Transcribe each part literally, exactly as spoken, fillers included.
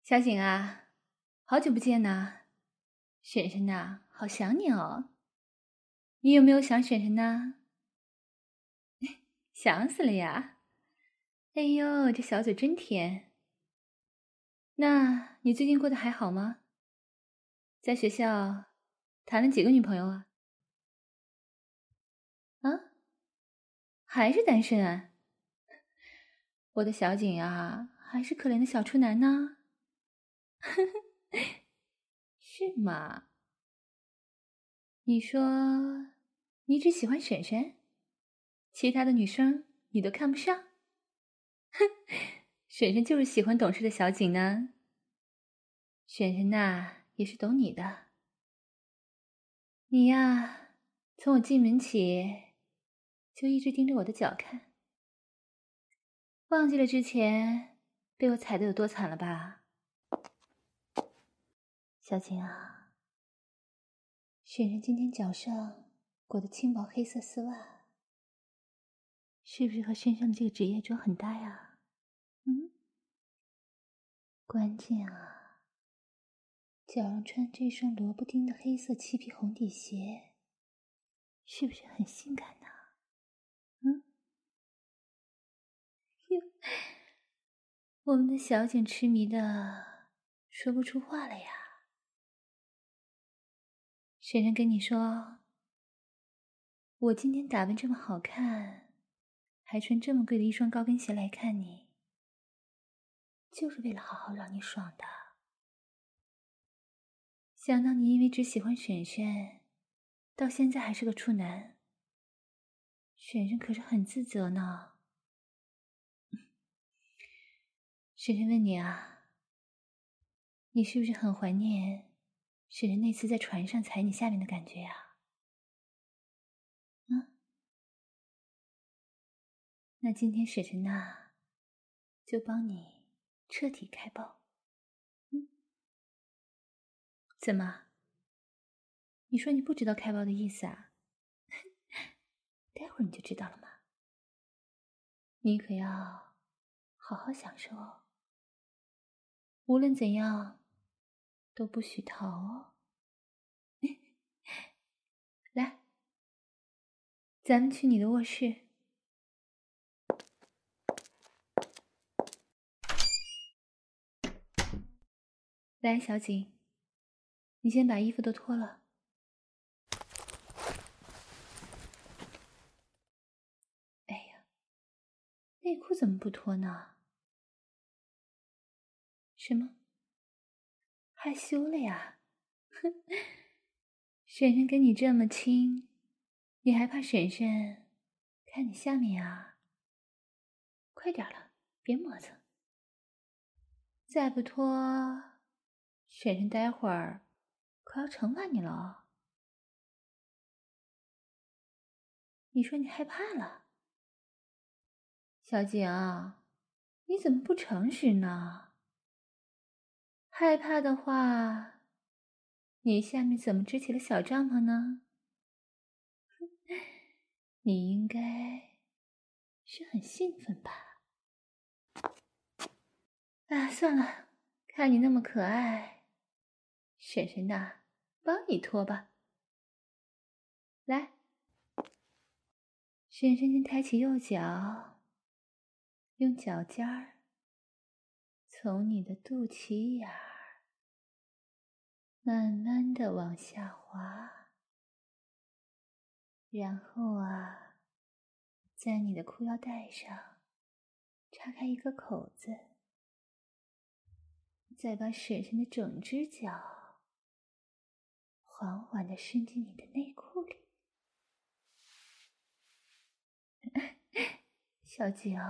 小景啊，好久不见呐！婶婶呐，好想你哦。你有没有想婶婶呢？想死了呀！哎呦，这小嘴真甜。那你最近过得还好吗？在学校谈了几个女朋友啊？啊，还是单身啊？我的小景啊，还是可怜的小处男呢。是吗？你说你只喜欢婶婶，其他的女生你都看不上？哼，婶婶就是喜欢懂事的小景呢。婶婶呐，也是懂你的。你呀，从我进门起就一直盯着我的脚看，忘记了之前被我踩得有多惨了吧？小景啊，婶婶今天脚上裹的轻薄黑色丝袜，是不是和身上的这个职业装很搭呀？嗯，关键啊，脚上穿这双萝卜丁的黑色漆皮红底鞋，是不是很性感呢？嗯，我们的小景痴迷的说不出话了呀。婶婶跟你说，我今天打扮这么好看，还穿这么贵的一双高跟鞋来看你，就是为了好好让你爽的。想到你因为只喜欢婶婶，到现在还是个处男，婶婶可是很自责呢。婶婶问你啊，你是不是很怀念婶婶那次在船上踩你下面的感觉呀？嗯，那今天婶婶呐，就帮你彻底开爆。嗯，怎么？你说你不知道开爆的意思啊？待会儿你就知道了嘛。你可要好好享受哦，无论怎样都不许逃哦。来，咱们去你的卧室。来，小景，你先把衣服都脱了。哎呀，内裤怎么不脱呢？什么？害羞了呀？哼，婶婶跟你这么亲，你还怕婶婶看你下面呀？快点了，别磨蹭。再不脱，婶婶待会儿可要惩罚你了哦。你说你害怕了？小景，你怎么不诚实呢？害怕的话，你下面怎么支起了小帐篷呢？你应该是很兴奋吧？啊，算了，看你那么可爱，婶婶呐，帮你脱吧。来，婶婶先抬起右脚，用脚尖儿从你的肚脐眼儿慢慢的往下滑，然后啊，在你的裤腰带上插开一个口子，再把婶婶的整只脚缓缓地伸进你的内裤里。小景，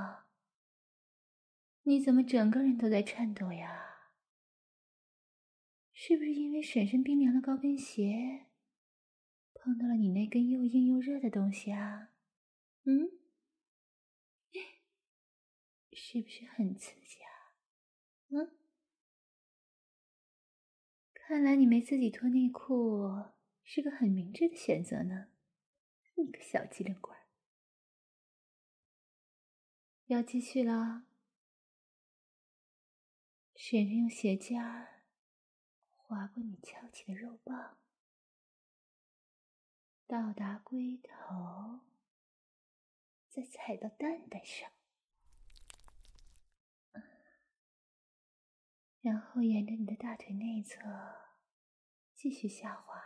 你怎么整个人都在颤抖呀？是不是因为婶婶冰凉的高跟鞋碰到了你那根又硬又热的东西啊？嗯，是不是很刺激啊？嗯，看来你没自己脱内裤是个很明智的选择呢。你个小机灵鬼，要继续了。 沈着用鞋尖儿划过你翘起的肉棒，到达龟头，再踩到蛋蛋上，然后沿着你的大腿内侧继续下滑，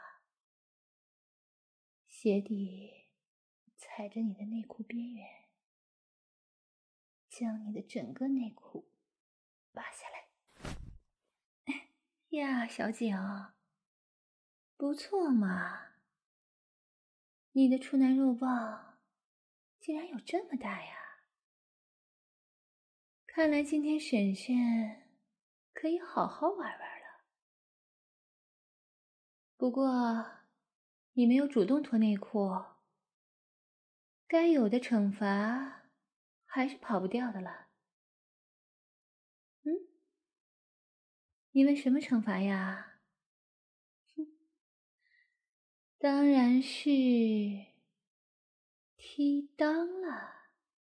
鞋底踩着你的内裤边缘，将你的整个内裤扒下来。呀，小景，不错嘛，你的处男肉棒竟然有这么大呀！看来今天婶婶可以好好玩玩了。不过你没有主动脱内裤，该有的惩罚还是跑不掉的了。嗯？你问什么惩罚呀？哼，当然是踢裆了。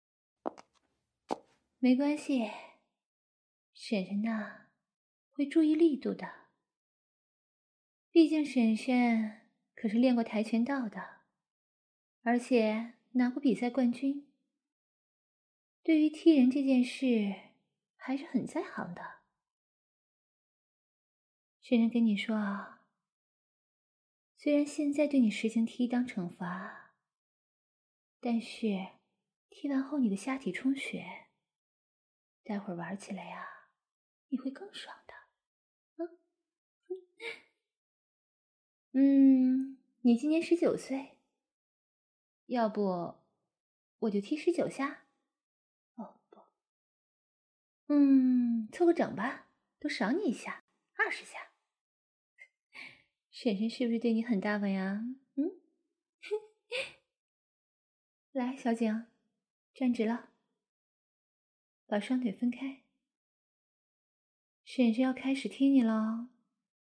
没关系，婶婶呢会注意力度的。毕竟婶婶可是练过跆拳道的，而且拿过比赛冠军。对于踢人这件事还是很在行的。婶婶跟你说啊，虽然现在对你实行踢裆惩罚，但是踢完后你的下体充血，待会儿玩起来呀、啊，你会更爽的。嗯，嗯，你今年十九岁，要不我就踢十九下？哦不，嗯，凑个整吧，多赏你一下，二十下。婶婶是不是对你很大方呀？嗯，来，小景，站直了，把双腿分开。婶婶要开始踢你了。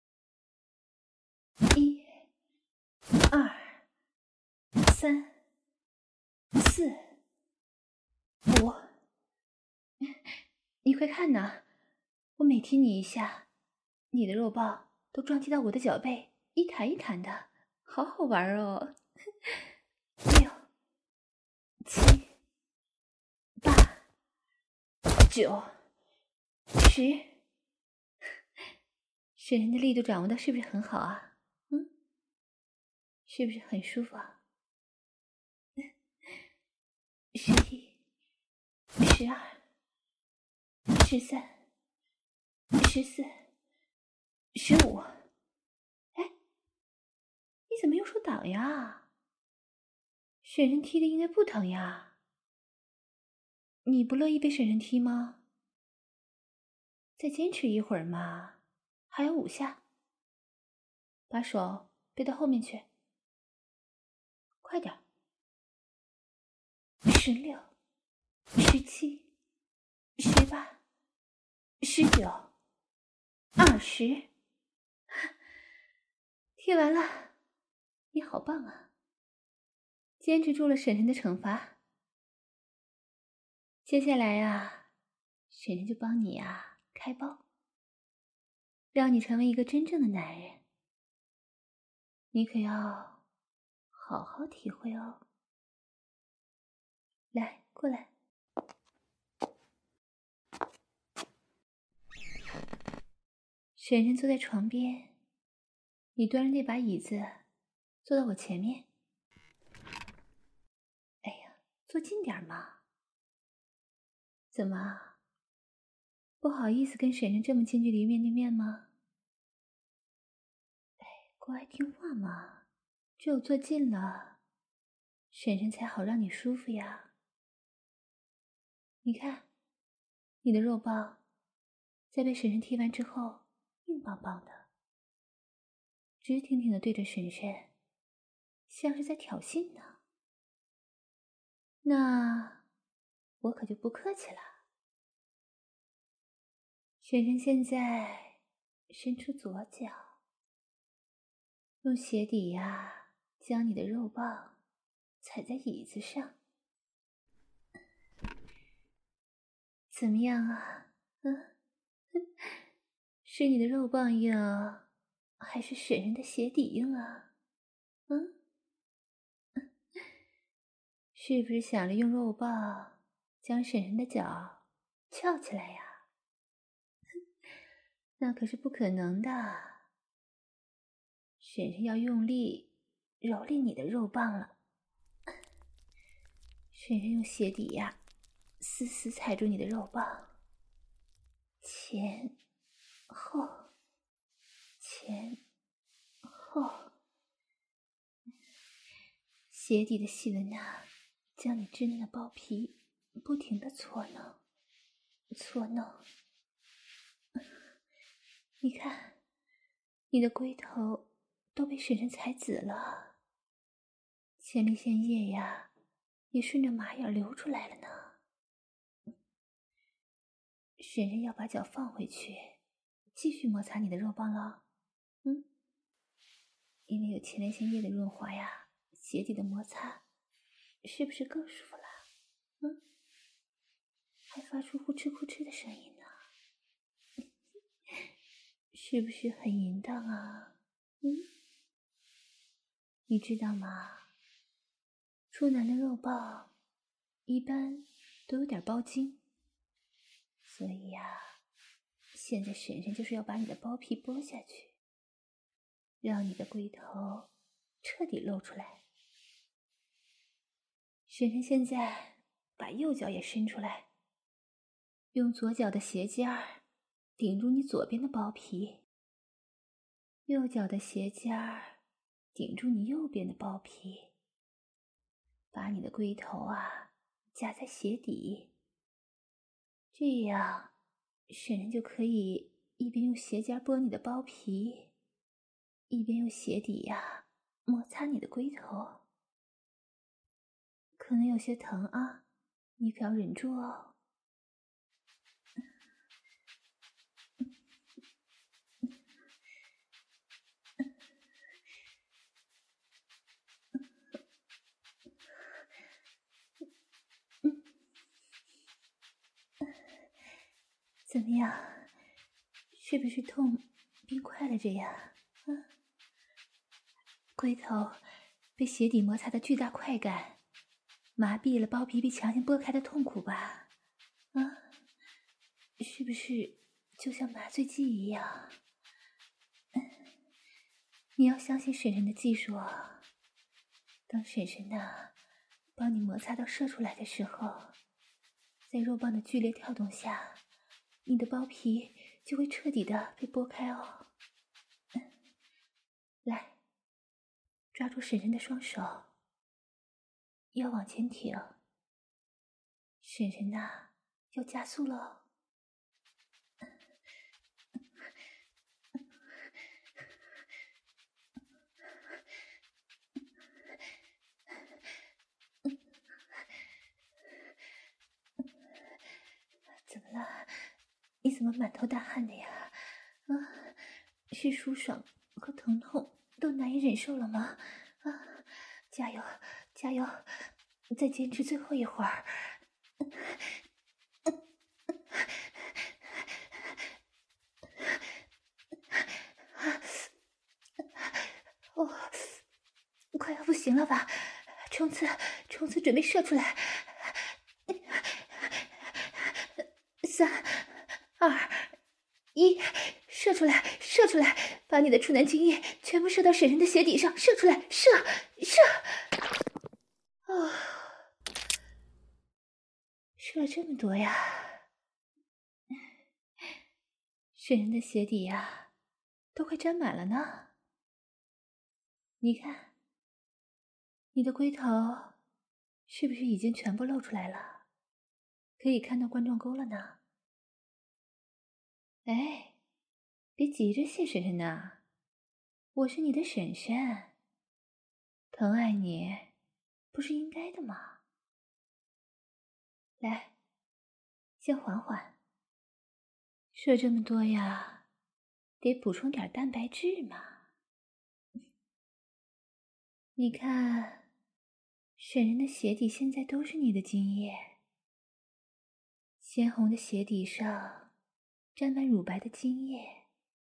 一、二、三、四、五，你快看呐！我每踢你一下，你的肉棒都撞击到我的脚背，一弹一弹的，好好玩哦！六、七、八、九、十，婶婶的力度掌握的是不是很好啊？嗯，是不是很舒服啊？十一、十二、十三、十四、十五。哎，你怎么用手挡呀？婶婶踢的应该不疼呀。你不乐意被婶婶踢吗？再坚持一会儿嘛，还有五下。把手背到后面去，快点。十六、十七、十八、十九、二十。踢完了，你好棒啊！坚持住了婶婶的惩罚。接下来啊，婶婶就帮你啊开包，让你成为一个真正的男人。你可要好好体会哦。来，过来。婶婶坐在床边，你端着那把椅子坐到我前面。哎呀，坐近点嘛。怎么，不好意思跟婶婶这么近距离面对面吗？哎，乖听话嘛，只有坐近了，婶婶才好让你舒服呀。你看，你的肉棒在被婶婶踢完之后硬邦邦的，直挺挺的对着婶婶，像是在挑衅呢。那我可就不客气了。婶婶现在伸出左脚，用鞋底呀将你的肉棒踩在椅子上。怎么样啊？嗯， 是你的肉棒硬，还是婶婶的鞋底硬啊？嗯？是不是想着用肉棒将婶婶的脚翘起来呀？那可是不可能的。婶婶要用力蹂躏你的肉棒了。婶婶用鞋底呀，死死踩住你的肉棒，前后，前后，鞋底的细纹呐，将你稚嫩的包皮不停地搓弄，搓弄。你看，你的龟头都被婶婶踩紫了，前列腺液呀，也顺着马眼流出来了呢。婶婶要把脚放回去，继续摩擦你的肉棒了。嗯，因为有前列腺液的润滑呀，鞋底的摩擦，是不是更舒服了？嗯，还发出呼哧呼哧的声音呢，是不是很淫荡啊？嗯，你知道吗？处男的肉棒一般都有点包茎，所以呀，现在婶婶就是要把你的包皮剥下去，让你的龟头彻底露出来。婶婶现在把右脚也伸出来，用左脚的鞋尖儿顶住你左边的包皮，右脚的鞋尖儿顶住你右边的包皮，把你的龟头啊夹在鞋底，这样婶婶就可以一边用鞋尖剥你的包皮，一边用鞋底呀摩擦你的龟头。可能有些疼啊，你可要忍住哦。怎么样？是不是痛变快了这样？啊，龟头被鞋底摩擦的巨大快感，麻痹了包皮被强行剥开的痛苦吧？啊，是不是就像麻醉剂一样？你要相信婶婶的技术啊！当婶婶呐帮你摩擦到射出来的时候，在肉棒的剧烈跳动下，你的包皮就会彻底的被剥开哦。来，抓住婶婶的双手，腰往前挺，婶婶呐要加速了。怎么了？你怎么满头大汗的呀？啊，是舒爽和疼痛都难以忍受了吗？啊，加油，加油，再坚持最后一会儿。哦，快要不行了吧？冲刺，冲刺，准备射出来！三、二、一，射出来，射出来！把你的处男精液全部射到婶婶的鞋底上，射出来，射，射！哦，射了这么多呀！婶婶的鞋底呀，都快沾满了呢。你看，你的龟头是不是已经全部露出来了？可以看到冠状沟了呢。哎，别急着谢婶婶呐，我是你的婶婶，疼爱你不是应该的吗？来，先缓缓，射这么多呀，得补充点蛋白质嘛。你看，婶婶的鞋底现在都是你的精液，鲜红的鞋底上沾满乳白的精液，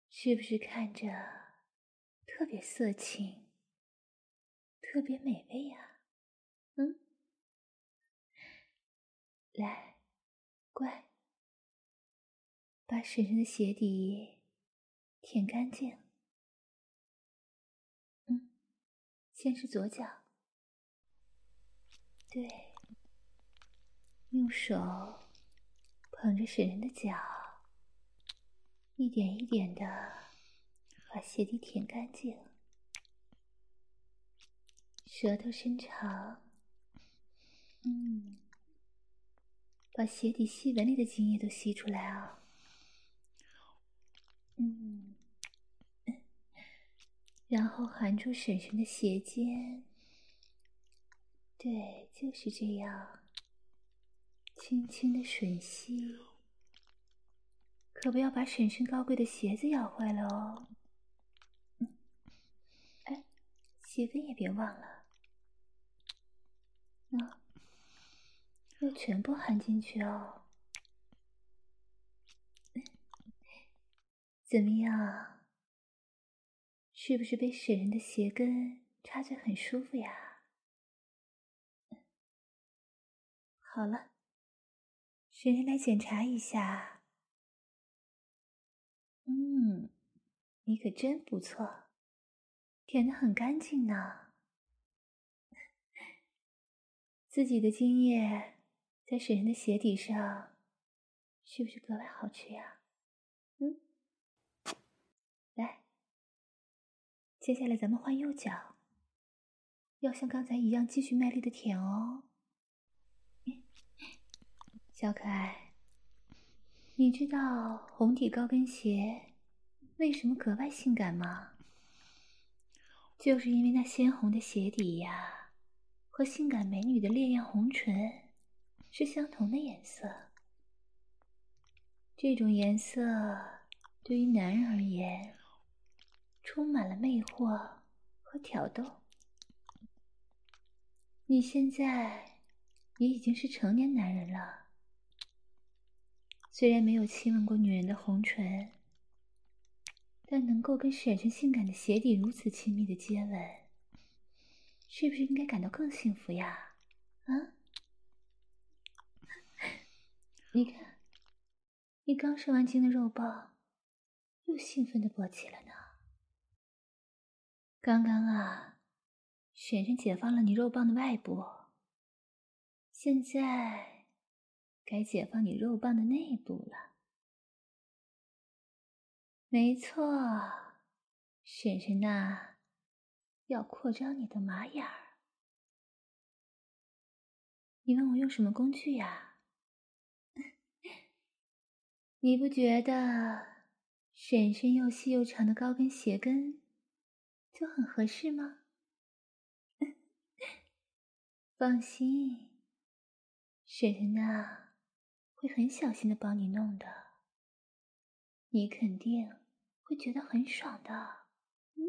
是不是看着特别色情，特别美味呀？嗯，来，乖，把婶婶的鞋底舔干净。嗯，先是左脚，对，用手捧着婶婶的脚，一点一点的把鞋底舔干净。舌头伸长，嗯，把鞋底细纹里的精液都吸出来啊。嗯，然后含住婶婶的鞋尖，对，就是这样，轻轻的吮吸，可不要把婶婶高贵的鞋子咬坏了哦。嗯，哎，鞋跟也别忘了，那要全部含进去哦。怎么样？是不是被婶婶的鞋跟插嘴很舒服呀？好了，婶婶来检查一下。嗯，你可真不错，舔得很干净呢。自己的精液在婶婶的鞋底上，是不是格外好吃呀？嗯，来，接下来咱们换右脚，要像刚才一样继续卖力的舔哦。小可爱，你知道红底高跟鞋为什么格外性感吗？就是因为那鲜红的鞋底呀，和性感美女的烈焰红唇是相同的颜色。这种颜色对于男人而言，充满了魅惑和挑逗。你现在也已经是成年男人了，虽然没有亲吻过女人的红唇，但能够跟婶婶性感的鞋底如此亲密的接吻，是不是应该感到更幸福呀？啊？你看，你刚射完精的肉棒又兴奋地勃起了呢。刚刚啊，婶婶解放了你肉棒的外部，现在该解放你肉棒的内部了。没错，婶婶呐，要扩张你的马眼儿。你问我用什么工具呀？你不觉得婶婶又细又长的高跟鞋跟就很合适吗？放心，婶婶呐，会很小心的帮你弄的，你肯定会觉得很爽的。嗯，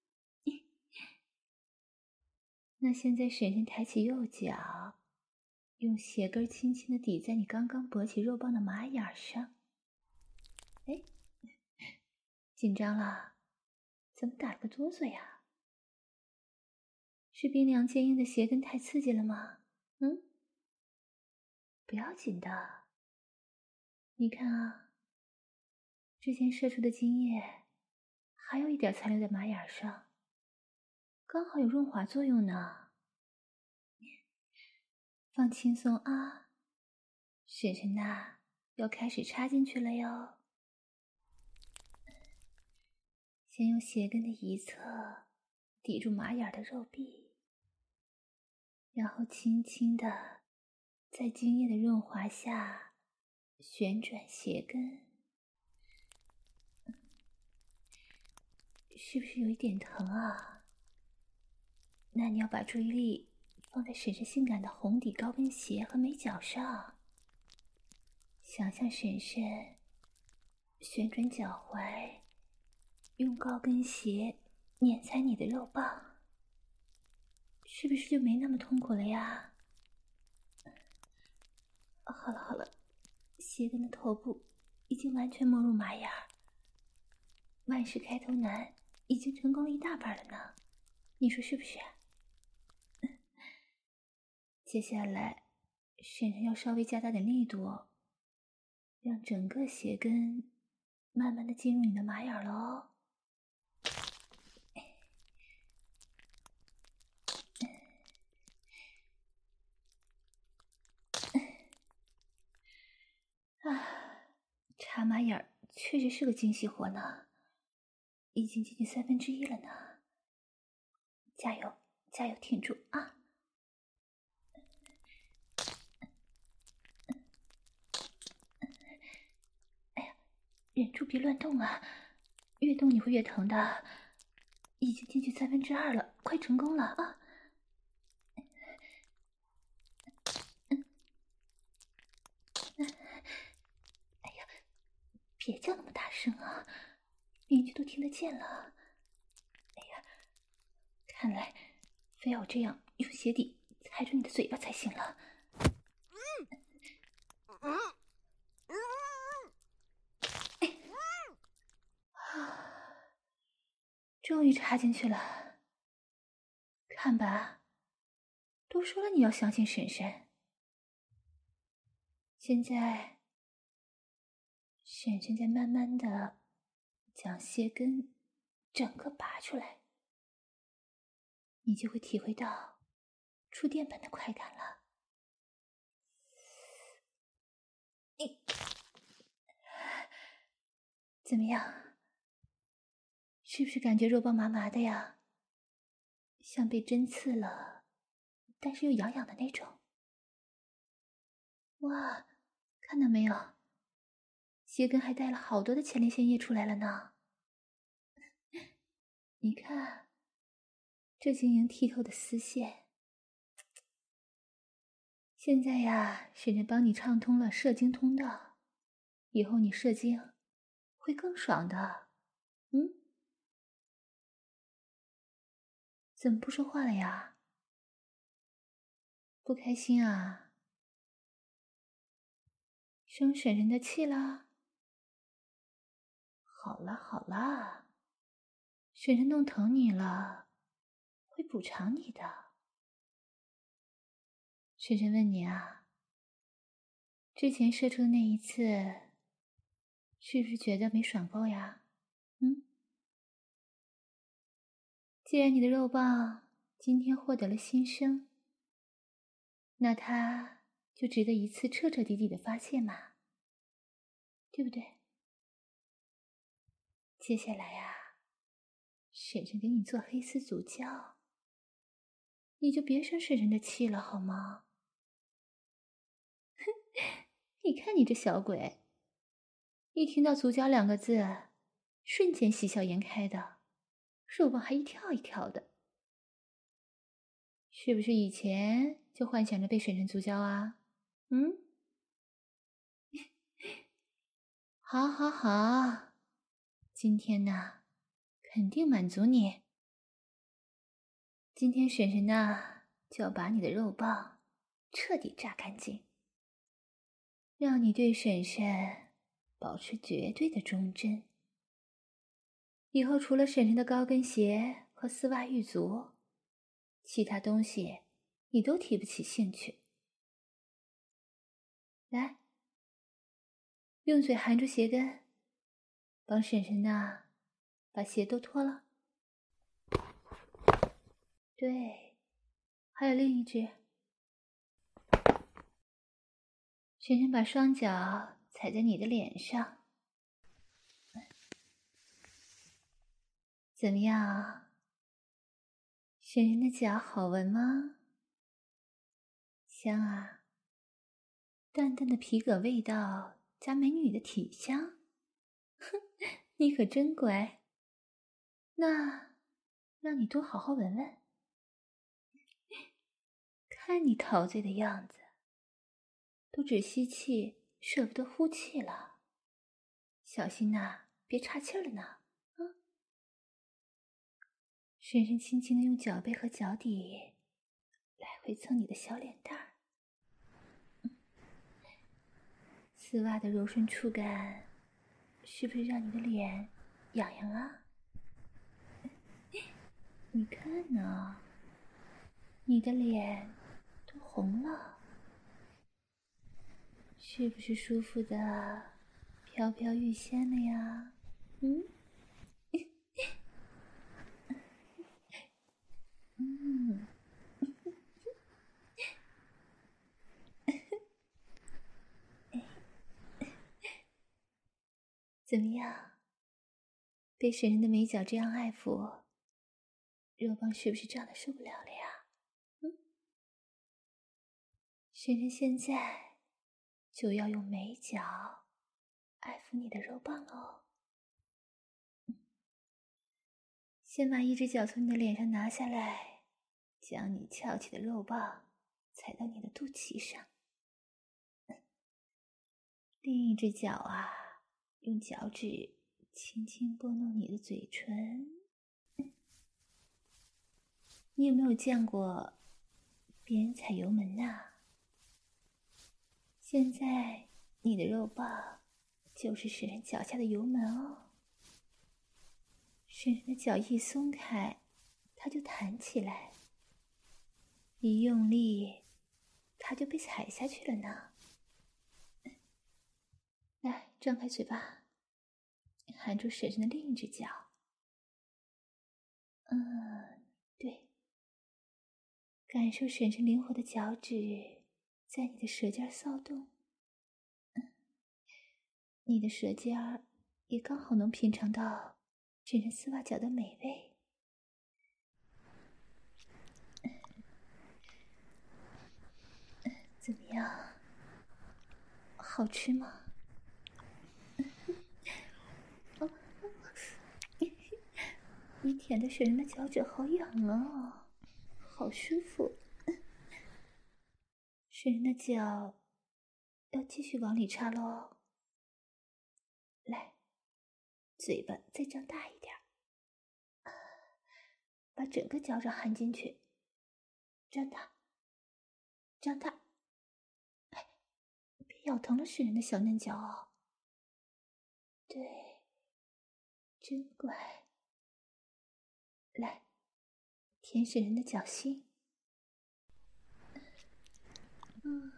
那现在婶婶抬起右脚，用鞋跟轻轻的抵在你刚刚勃起肉棒的马眼上。哎，紧张了？怎么打了个哆嗦呀？是冰凉坚硬的鞋跟太刺激了吗？嗯，不要紧的。你看啊，之前射出的精液还有一点残留在马眼上，刚好有润滑作用呢。放轻松啊，婶婶呐，要开始插进去了哟。先用鞋跟的一侧抵住马眼的肉壁，然后轻轻的在精液的润滑下旋转鞋跟。是不是有一点疼啊？那你要把注意力放在婶婶性感的红底高跟鞋和美脚上，想象婶婶旋转脚踝，用高跟鞋碾踩你的肉棒，是不是就没那么痛苦了呀？好了好了，鞋跟的头部已经完全没入马眼儿， 万事开头难已经成功了一大半了呢，你说是不是？接下来婶婶要稍微加大点力度哦，让整个鞋跟慢慢的进入你的马眼了哦。啊，插马眼儿确实是个精细活呢，已经接近三分之一了呢。加油，加油，挺住啊！哎呀，忍住别乱动啊，越动你会越疼的。已经进去三分之二了，快成功了啊！哎呀，别叫那么大声啊，邻居都听得见了。哎呀，看来非要这样用鞋底踩住你的嘴巴才行了。终于插进去了，看吧，都说了你要相信婶婶。现在，婶婶在慢慢的将鞋跟整个拔出来，你就会体会到触电般的快感了。你怎么样？是不是感觉肉棒麻麻的呀？像被针刺了，但是又痒痒的那种。哇，看到没有？鞋跟还带了好多的前列腺液出来了呢。你看，这晶莹剔透的丝线。现在呀，婶婶帮你畅通了射精通道，以后你射精会更爽的。嗯？怎么不说话了呀？不开心啊？生婶婶的气了？好啦好啦，婶婶弄疼你了，会补偿你的。婶婶问你啊，之前射出的那一次，是不是觉得没爽够呀？嗯？既然你的肉棒今天获得了新生，那它就值得一次彻彻底底的发泄嘛，对不对？接下来呀，婶婶给你做黑丝足胶，你就别生婶婶的气了好吗？哼，你看你这小鬼，一听到足胶两个字，瞬间喜笑颜开的，肉棒还一跳一跳的。是不是以前就幻想着被婶婶足胶啊？嗯？好好好，今天呢，肯定满足你。今天婶婶呢，就要把你的肉棒彻底榨干净，让你对婶婶保持绝对的忠贞。以后除了婶婶的高跟鞋和丝袜玉足，其他东西你都提不起兴趣。来，用嘴含住鞋跟，帮婶婶呢把鞋都脱了。对，还有另一只。婶婶把双脚踩在你的脸上，怎么样？婶婶的脚好闻吗？香啊，淡淡的皮革味道加美女的体香，哼，你可真乖。那让你多好好闻闻，看你陶醉的样子，都只吸气舍不得呼气了，小心呐，别岔气了呢。啊！婶婶轻轻地用脚背和脚底来回蹭你的小脸蛋儿，丝袜的柔顺触感，是不是让你的脸痒痒啊？你看呢，你的脸都红了，是不是舒服的飘飘欲仙了呀？嗯？嗯。怎么样？被婶婶的美脚这样爱抚，肉棒是不是胀得受不了了呀？嗯，婶婶现在就要用美脚爱抚你的肉棒喽。先把一只脚从你的脸上拿下来，将你翘起的肉棒踩到你的肚脐上。另一只脚啊，用脚趾轻轻拨弄你的嘴唇。你有没有见过别人踩油门呐？现在你的肉棒就是婶婶脚下的油门哦。婶婶的脚一松开，它就弹起来；一用力，它就被踩下去了呢。来，张开嘴巴，含住婶婶的另一只脚。嗯，对，感受婶婶灵活的脚趾在你的舌尖骚动。嗯，你的舌尖也刚好能品尝到婶婶丝袜脚的美味。怎么样？好吃吗？哦，你舔的婶婶的脚趾好痒啊，好舒服。婶婶的脚要继续往里插喽。来，嘴巴再张大一点，把整个脚掌含进去，张大，张大。哎，别咬疼了婶婶的小嫩脚哦。对，真乖。来，舔婶婶的脚心。嗯，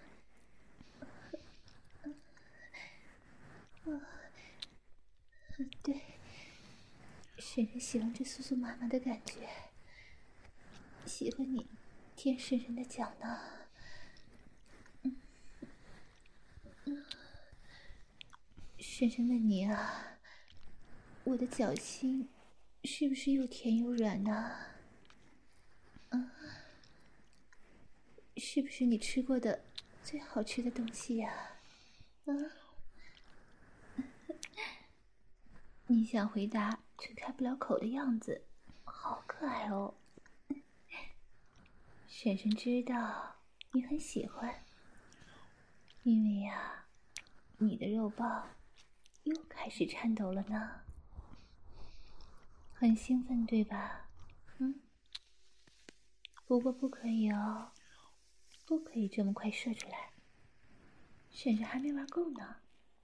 嗯，对，婶婶喜欢这酥酥麻麻的感觉，喜欢你舔婶婶的脚呢。嗯，嗯，婶婶问你啊，我的脚心是不是又甜又软呢？嗯，是不是你吃过的最好吃的东西呀？嗯，你想回答却开不了口的样子，好可爱哦。婶婶知道你很喜欢，因为呀，你的肉棒又开始颤抖了呢。很兴奋对吧？嗯，不过不可以哦，不可以这么快射出来，婶婶还没玩够呢。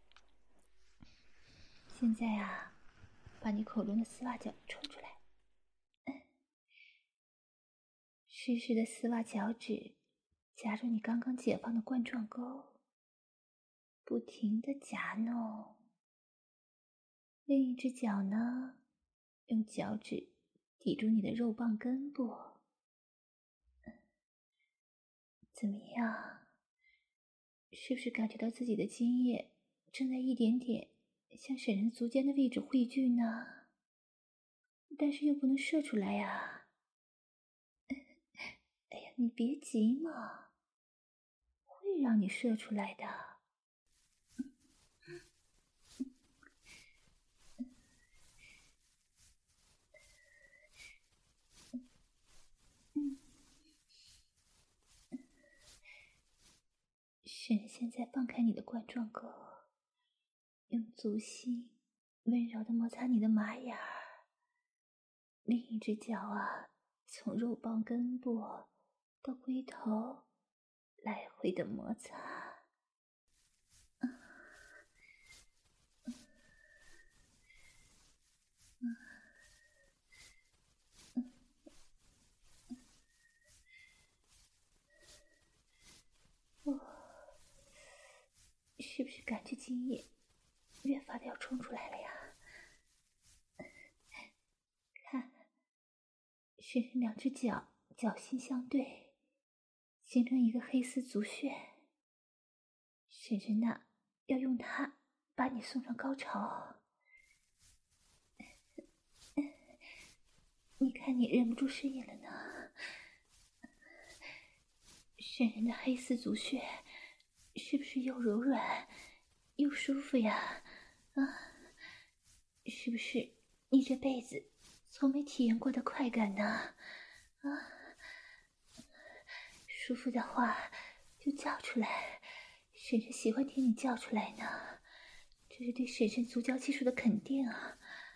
现在啊，把你口中的丝袜脚抽出来。湿湿的丝袜脚趾夹住你刚刚解放的冠状沟，不停地夹弄。另一只脚呢，用脚趾抵住你的肉棒根部。怎么样？是不是感觉到自己的精液正在一点点向婶婶足尖的位置汇聚呢？但是又不能射出来呀。哎呀，你别急嘛，会让你射出来的。嗯，婶婶现在放开你的冠状沟，用足心温柔地摩擦你的马眼儿，另一只脚啊，从肉棒根部到龟头来回的摩擦。 哦，是不是感觉精液越发的要冲出来了呀？看，沈沈两只脚脚心相对，形成一个黑丝足穴。沈沈呐，要用它把你送上高潮。你看你忍不住呻吟了呢。沈沈的黑丝足穴是不是又柔软又舒服呀？啊，是不是你这辈子从没体验过的快感呢？啊，舒服的话就叫出来，婶婶喜欢听你叫出来呢，这是对婶婶足交技术的肯定啊。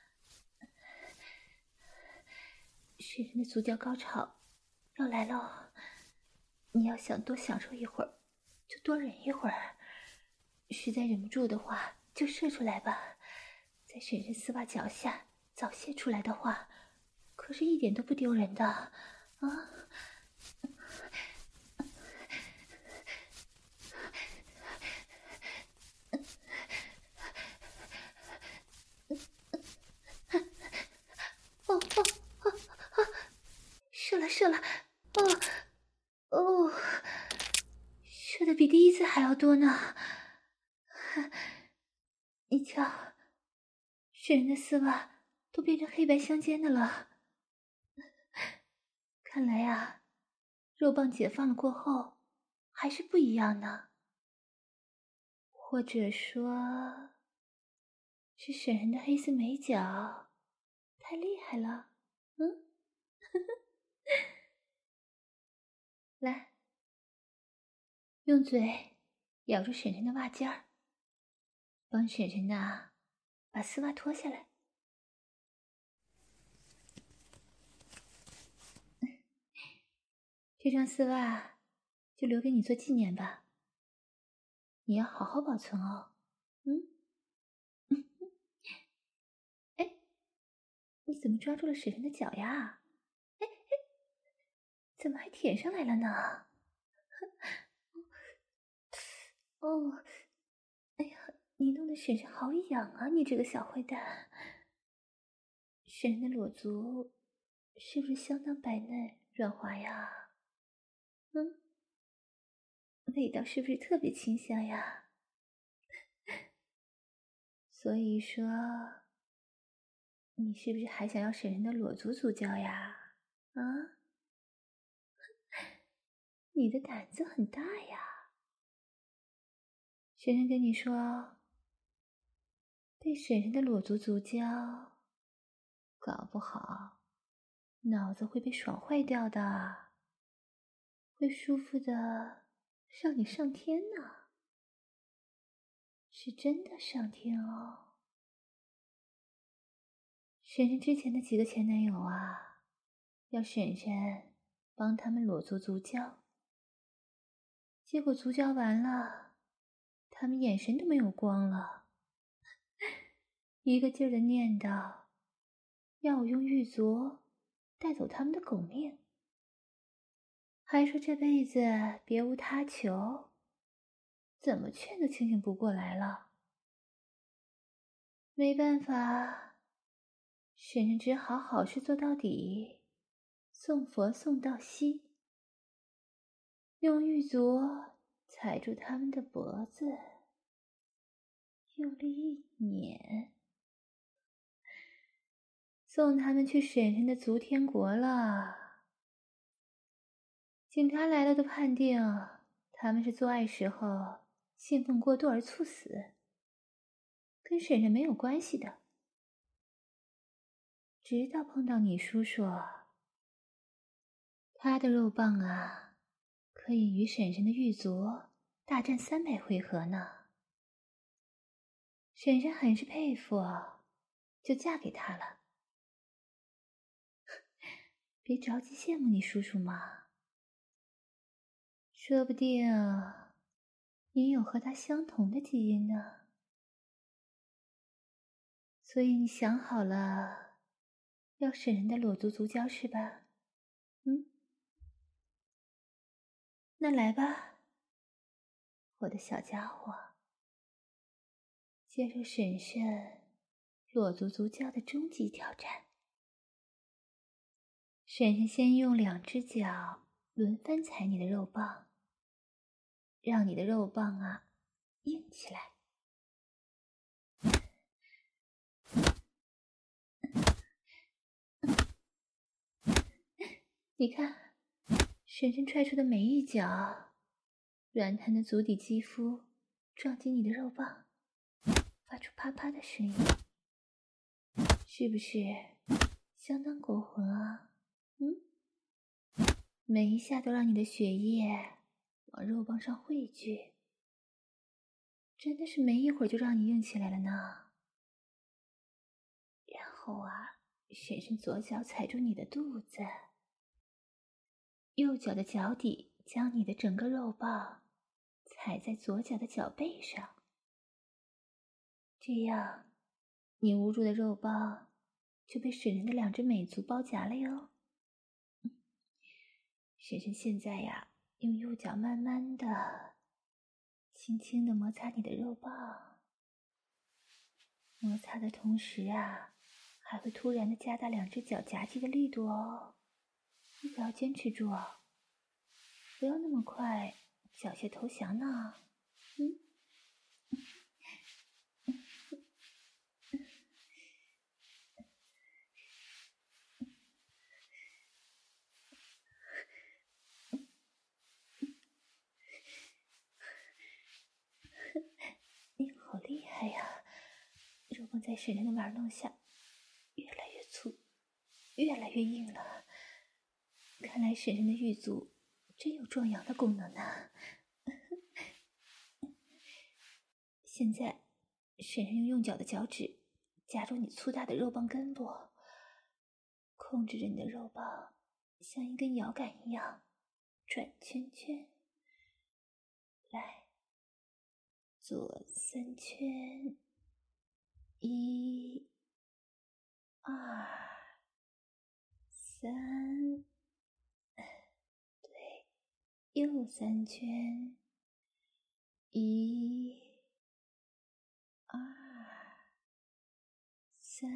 婶婶的足交高潮要来了，你要想多享受一会儿就多忍一会儿，实在忍不住的话就射出来吧，在婶婶丝袜脚下早泄出来的话，可是一点都不丢人的啊！哦哦哦哦！射了射了！哦哦，射的比第一次还要多呢！你瞧，婶婶的丝袜都变成黑白相间的了。看来啊，肉棒解放了过后还是不一样呢。或者说是婶婶的黑丝美脚太厉害了。嗯，来，用嘴咬住婶婶的袜尖儿，帮婶婶呐把丝袜脱下来。这双丝袜就留给你做纪念吧，你要好好保存哦。嗯，哎，你怎么抓住了婶婶的脚呀？哎哎，怎么还舔上来了呢？哦，哎呀，你弄得婶婶好痒啊！你这个小坏蛋。婶婶的裸足是不是相当白嫩软滑呀？嗯，味道是不是特别清香呀？所以说，你是不是还想要婶婶的裸足足交呀？啊，你的胆子很大呀！婶婶跟你说，被婶婶的裸足足交，搞不好脑子会被爽坏掉的，会舒服的让你上天呢，是真的上天哦。婶婶之前的几个前男友啊，要婶婶帮他们裸足足交，结果足交完了，他们眼神都没有光了，一个劲儿的念叨要我用玉足带走他们的狗命，还说这辈子别无他求，怎么劝都清醒不过来了。没办法，婶婶只好好事做到底，送佛送到西，用玉足踩住他们的脖子，用力一捻，送他们去婶婶的足天国了。警察来了都判定他们是做爱时候兴奋过度而猝死，跟婶婶没有关系的。直到碰到你叔叔，他的肉棒啊，可以与婶婶的玉足大战三百回合呢。婶婶很是佩服，就嫁给他了。别着急羡慕你叔叔嘛，说不定你有和他相同的基因呢。所以你想好了要婶婶的裸足足交是吧？嗯，那来吧，我的小家伙，接受婶婶裸足足交的终极挑战。婶婶先用两只脚轮番踩你的肉棒，让你的肉棒啊硬起来。你看，婶婶踹出的每一脚，软弹的足底肌肤撞击你的肉棒，发出啪啪的声音，是不是相当勾魂啊？嗯，每一下都让你的血液往肉棒上汇聚，真的是没一会儿就让你硬起来了呢。然后啊，婶婶左脚踩住你的肚子，右脚的脚底将你的整个肉棒踩在左脚的脚背上，这样你无助的肉棒就被婶婶的两只美足包夹了哟。婶婶现在呀，用右脚慢慢的、轻轻的摩擦你的肉棒，摩擦的同时啊，还会突然的加大两只脚夹击的力度哦。你可要坚持住哦，不要那么快缴械投降呢。嗯。你好厉害呀！肉棒在婶婶的玩弄下越来越粗，越来越硬了。看来婶婶的玉足真有壮阳的功能呢。现在，婶婶用用脚的脚趾夹住你粗大的肉棒根部，控制着你的肉棒像一根摇杆一样转圈圈。来，左三圈，一、二、三，对，右三圈，一、二、三，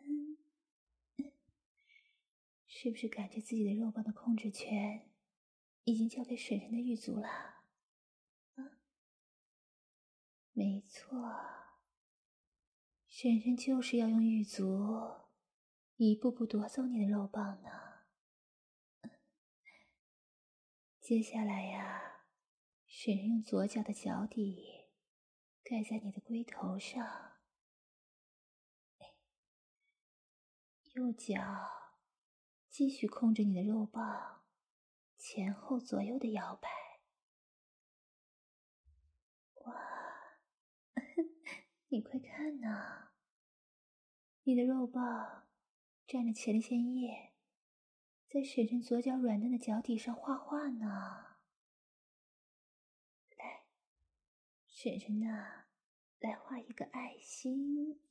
是不是感觉自己的肉棒的控制权已经交给婶婶的玉足了？啊，没错，婶婶就是要用玉足一步步夺走你的肉棒呢。接下来呀，婶婶用左脚的脚底盖在你的龟头上，右脚继续控制你的肉棒前后左右的摇摆。哇，你快看呐，你的肉棒蘸着前列液，在婶婶左脚软嫩的脚底上画画呢。来，婶婶呐，来画一个爱心。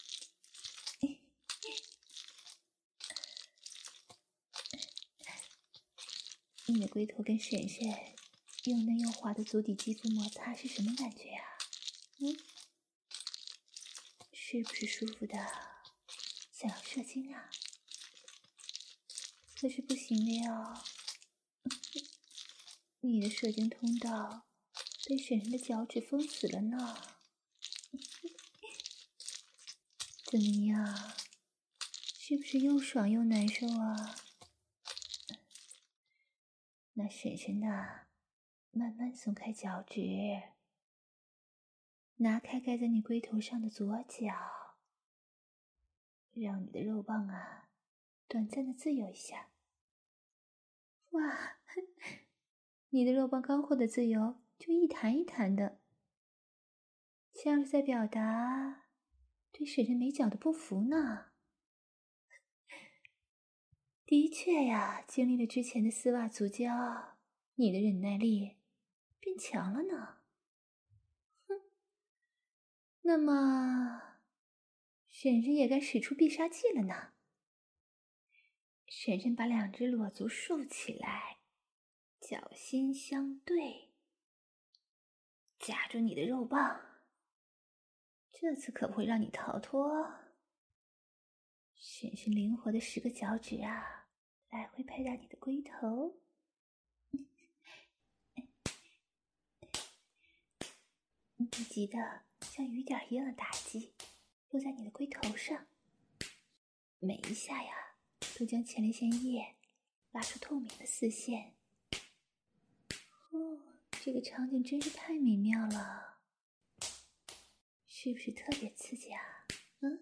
你的龟头跟婶婶又嫩又滑的足底肌肤摩擦是什么感觉啊？嗯，是不是舒服的想要射精啊？可是不行的哟，你的射精通道被婶婶的脚趾封死了呢。怎么样，是不是又爽又难受啊？那婶婶呐，慢慢松开脚趾，拿开盖在你龟头上的左脚，让你的肉棒啊短暂的自由一下。哇，你的肉棒刚获得自由就一弹一弹的，像是在表达对婶婶没脚的不服呢。的确呀，经历了之前的丝袜足交，你的忍耐力变强了呢。哼，那么婶婶也该使出必杀技了呢。 婶婶把两只裸足竖起来，脚心相对，夹住你的肉棒。这次可不会让你逃脱。婶婶灵活的十个脚趾啊，来回拍打你的龟头。密集的像雨点一样的打击落在你的龟头上，每一下呀都将前列腺液拉出透明的丝线。哦，这个场景真是太美妙了，是不是特别刺激啊？嗯。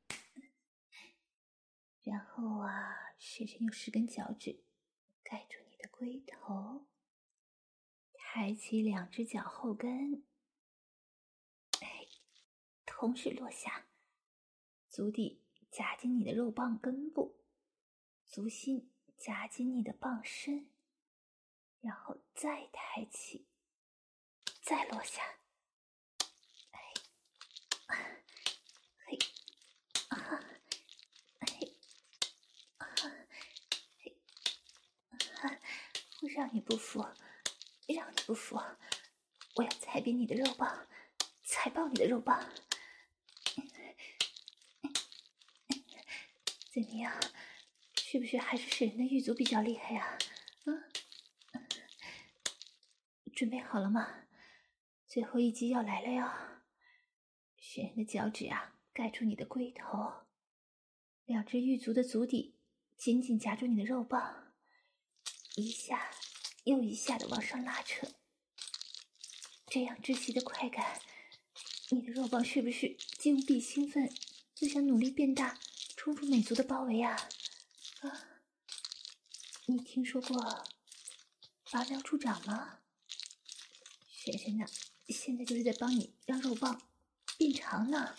然后啊，婶婶用十根脚趾盖住你的龟头，抬起两只脚后跟，哎，同时落下，足底夹紧你的肉棒根部，足心夹紧你的棒身，然后再抬起，再落下。哎，嘿，啊，嘿，啊，嘿，啊，我让你不服，让你不服，我要踩扁你的肉棒，踩爆你的肉棒。怎么样？是不是还是婶婶的狱卒比较厉害呀？嗯，准备好了吗？最后一击要来了哟！婶婶的脚趾啊，盖住你的龟头，两只狱卒的足底紧紧夹住你的肉棒，一下又一下的往上拉扯。这样窒息的快感，你的肉棒是不是既无比兴奋，又想努力变大，冲出美足的包围啊？啊，你听说过拔苗助长吗？婶婶呢，现在就是在帮你让肉棒变长呢。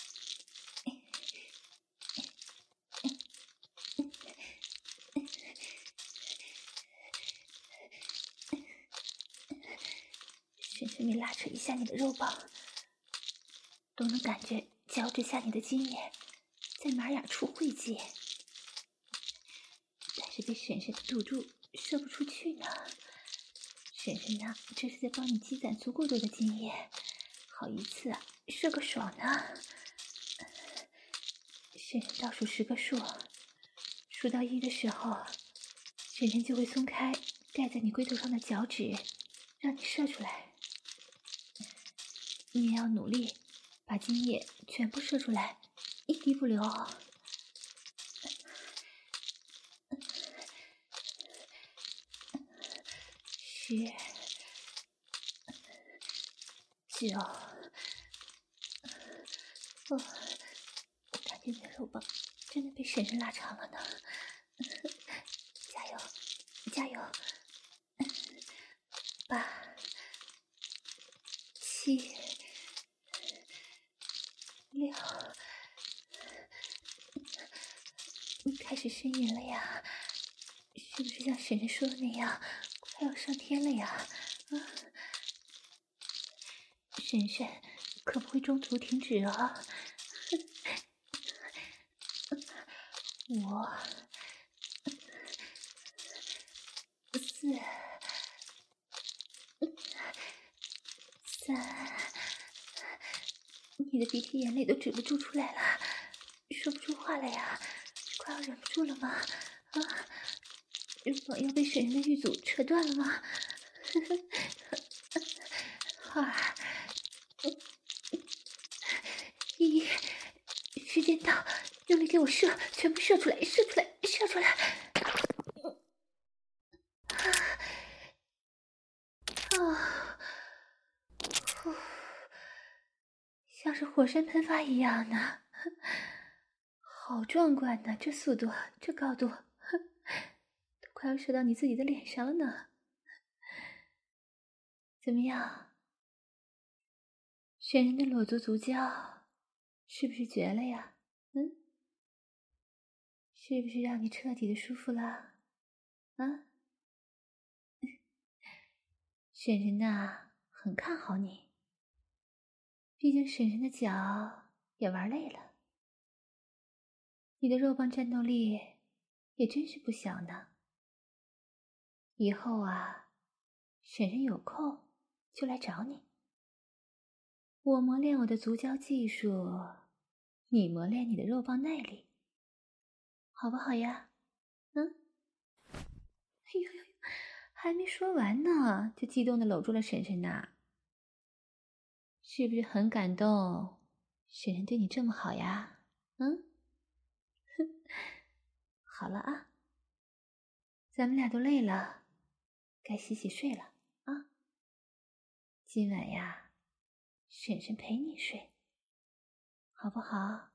婶婶每拉扯一下你的肉棒，都能感觉脚趾下你的精液在马眼处汇集，但是被婶婶堵住射不出去呢。婶婶呢，这是在帮你积攒足够多的精液，好一次啊射个爽呢。婶婶倒数十个数，数到一的时候，婶婶就会松开盖在你龟头上的脚趾，让你射出来。你也要努力把精液全部射出来，一滴不留。十、九，哦，我感觉你的肉棒真的被婶婶拉长了呢。加油，加油！八、七、六，你开始呻吟了呀？是不是像婶婶说的那样，快要上天了呀？啊，婶婶可不会中途停止哦。五、四、三，你的鼻涕眼泪都止不住出来了，说不出话来呀，快要忍不住了吗？啊，肉棒要被婶婶的狱卒扯断了吗？二、一，时间到，用力给我射，全部射出来，射出来，射出来！啊，呼，像是火山喷发一样呢，好壮观呢！这速度，这高度，都快要射到你自己的脸上了呢。怎么样？选人的裸足足交是不是绝了呀？嗯，是不是让你彻底的舒服了？啊？婶婶呐，很看好你，毕竟婶婶的脚也玩累了，你的肉棒战斗力也真是不小呢。以后啊，婶婶有空就来找你。我磨练我的足交技术，你磨练你的肉棒耐力，好不好呀？嗯？哎呦呦，还没说完呢，就激动地搂住了婶婶呐。是不是很感动？婶婶对你这么好呀？嗯？好了啊，咱们俩都累了，该洗洗睡了啊。今晚呀，婶婶陪你睡，好不好？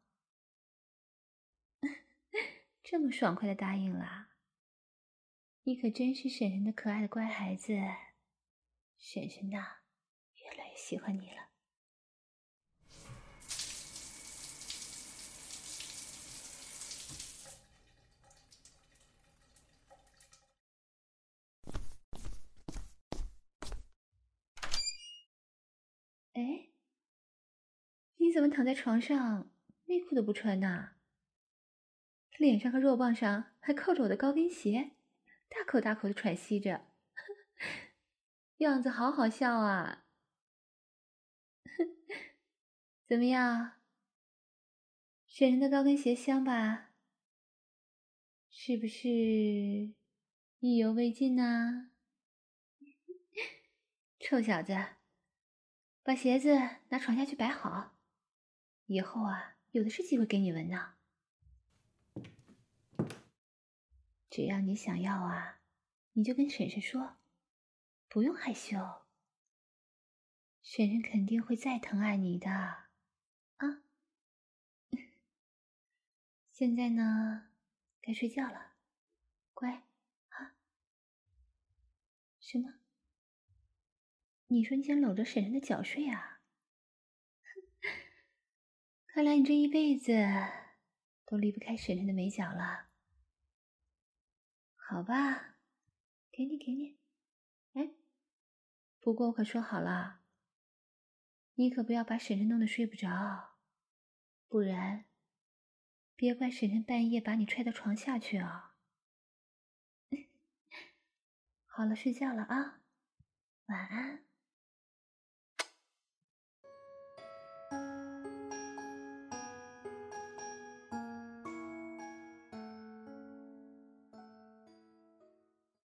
这么爽快的答应了，你可真是婶婶的可爱的乖孩子。婶婶呐，越来越喜欢你了。哎，你怎么躺在床上，内裤都不穿呢？脸上和肉棒上还扣着我的高跟鞋，大口大口的喘息着，样子好好笑啊！怎么样，婶婶的高跟鞋香吧？是不是意犹未尽呢？臭小子，把鞋子拿床下去摆好，以后啊，有的是机会给你闻呢。只要你想要啊，你就跟婶婶说，不用害羞，婶婶肯定会再疼爱你的啊。现在呢，该睡觉了，乖啊。什么？你说你想搂着婶婶的脚睡啊？看来你这一辈子都离不开婶婶的美脚了。好吧，给你给你。哎，不过我可说好了，你可不要把婶婶弄得睡不着，不然别怪婶婶半夜把你踹到床下去啊。好了，睡觉了啊，晚安。